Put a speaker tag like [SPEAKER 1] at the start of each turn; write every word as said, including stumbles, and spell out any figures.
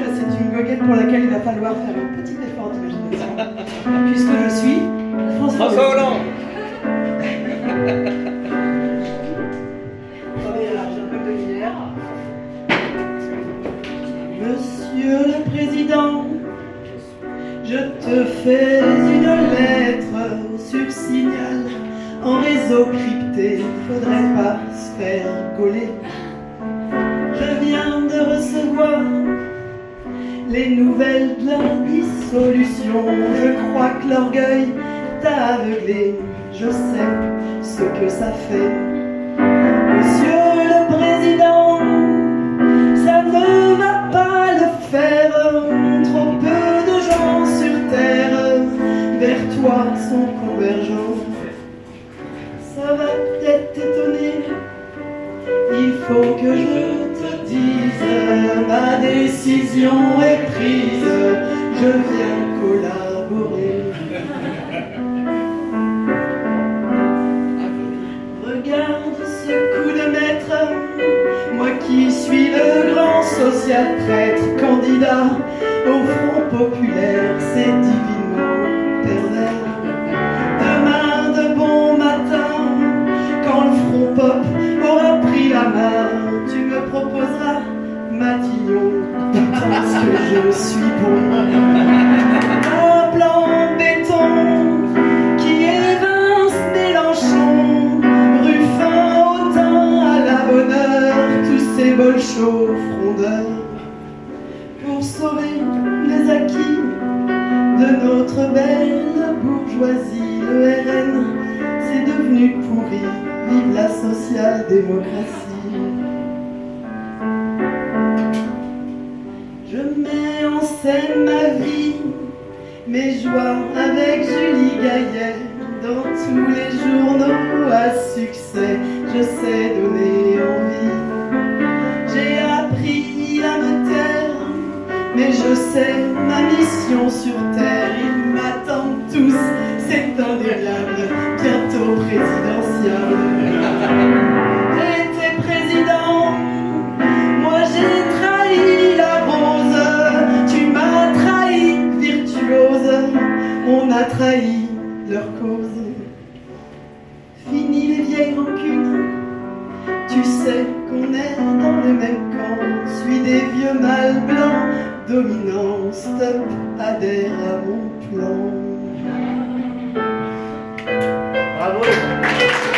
[SPEAKER 1] c'est une goguette pour laquelle il va falloir faire un petit effort d'imagination. Puisque je suis François
[SPEAKER 2] François Hollande.
[SPEAKER 1] Attendez, là, j'ai un peu de lumière. Monsieur le Président, je te fais une lettre sur signal en réseau crypté, faudrait pas se faire gauler. Je viens de recevoir les nouvelles de la dissolution. Je crois que l'orgueil t'a aveuglé, je sais ce que ça fait. Monsieur le Président, ça ne va pas le faire. Trop peu de gens sur terre vers toi sont convergents. Ça va peut-être t'étonner, il faut que je te dise, ma décision est prise, je viens collaborer. Regarde ce coup de maître, moi qui suis le grand social traître, candidat au Front Populaire, c'est divinement pervers. Demain de bon matin, quand le Front Pop aura pris la main, tu me proposeras Matignon, parce que je suis bon. Un plan béton qui évince Mélenchon, Ruffin, Autain à la bonne heure, tous ces bolchos frondeurs. Pour sauver les acquis de notre belle bourgeoisie, le R N, c'est devenu pourri, vive la social-démocratie. Je mets en scène ma vie, mes joies avec Julie Gaillet, dans tous les journaux à succès, je sais donner envie. J'ai appris à me taire, mais je sais ma mission sur terre, ils m'attendent tous, c'est indéniable, bientôt présidentiel. J'ai été président, moi j'ai trahi la rose, tu m'as trahi virtuose, on a trahi leur cause. Fini les vieilles rancunes, tu sais qu'on est dans le même camp, suis des vieux mâles blancs dominants, stop, adhère à mon plan.
[SPEAKER 2] Bravo.